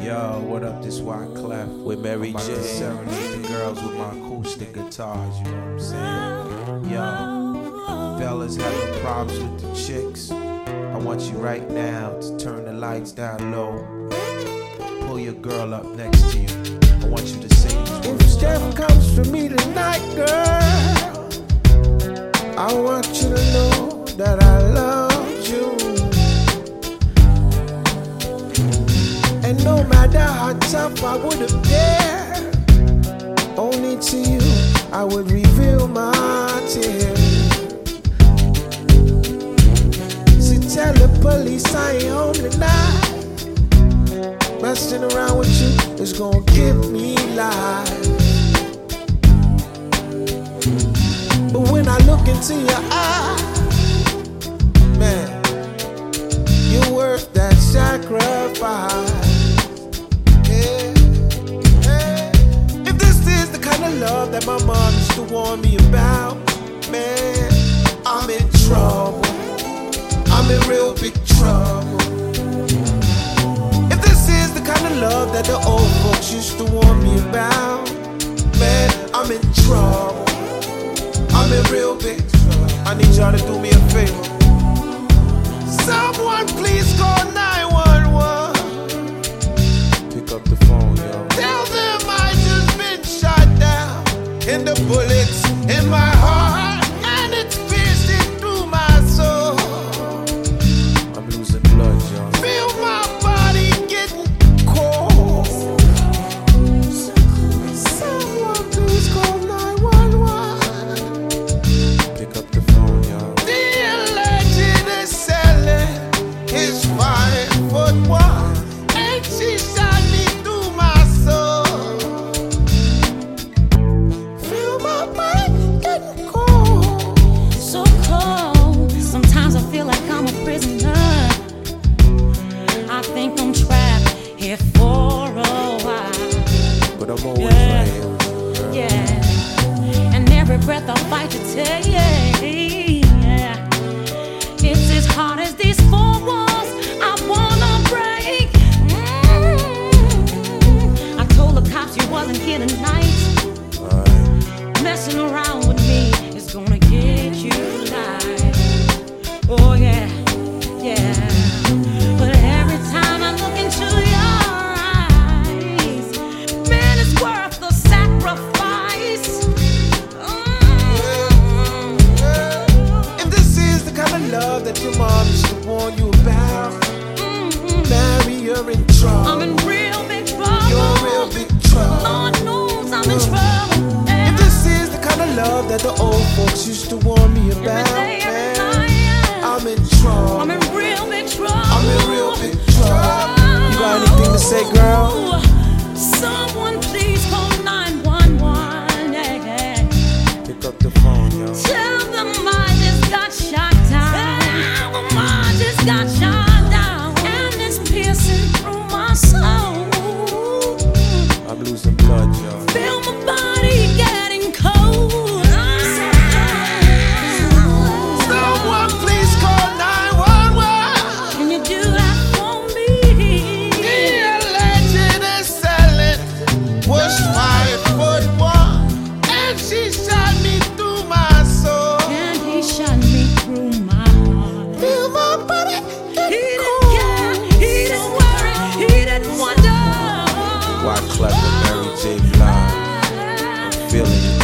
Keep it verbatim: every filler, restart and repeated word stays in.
Yo, what up? This Wyclef with Mary J. Serenade the girls with my acoustic guitars, you know what I'm saying? Yo, fellas having problems with the chicks. I want you right now to turn the lights down low. Pull your girl up next to you. I want you to say these words. If Steph comes for me tonight, girl, I want you to know that I love you. And no matter how tough I would appear, only to you I would reveal my tears. So tell the police I ain't home tonight. Messing around with you is gonna give me life. But when I look into your eyes, man, you're worth that sacrifice. Yeah, yeah. If this is the kind of love that my mom used to warn me about, man, I'm in trouble. I'm in real big trouble. If this is the kind of love that the old folks used to warn me about, man, I'm in trouble. I'm in real big trouble. I need y'all to do me a favor. Someone please call nine one one. Pick up the phone, yo. Tell them I just been shot down, and the bullets in my heart, and it's piercing through my soul. I'm losing blood, yo. Feel my body getting cold. Someone please call nine one one. Pick up the phone, yo. The alleged assailant is five foot one, and she shot me through my soul. Feel my body getting cold. So cold. Sometimes I feel like I'm a prisoner. I think I'm trapped here for a while. But I'm always Yeah. right here with you, girl. Yeah. And every breath I fight to take. Yeah. It's as hard as these four walls I wanna break. Mm. I told the cops you wasn't here tonight. Alright. Messing around with me is gonna get you live. Oh yeah, yeah. But every time I look into your eyes, man, it's worth the sacrifice. Mm. If this is the kind of love that your mom used to warn you about, Mhm. Mary, you're in trouble. I'm in real big trouble. You're in real big trouble. Lord knows I'm in trouble. If this is the kind of love that the old folks used to warn me Every about, day, every man, night, I'm in trouble. I'm in real big trouble. I'm in real big trouble. You got anything to say, girl? Someone please call nine one one. Yeah, yeah. Pick up the phone, yo. Tell them I just got shot down. Tell them I just got shot down. And it's piercing through my soul. I'm losing blood, yo. Feel my body getting cold. Someone please call nine one one. Can you do that for me? The alleged assailant was five foot one, and she shot me through my soul. And he shot me through my heart. Feel my body He getting didn't care, he didn't worry, he didn't wonder. Wyclef with Mary J. Blige. I'm feeling it.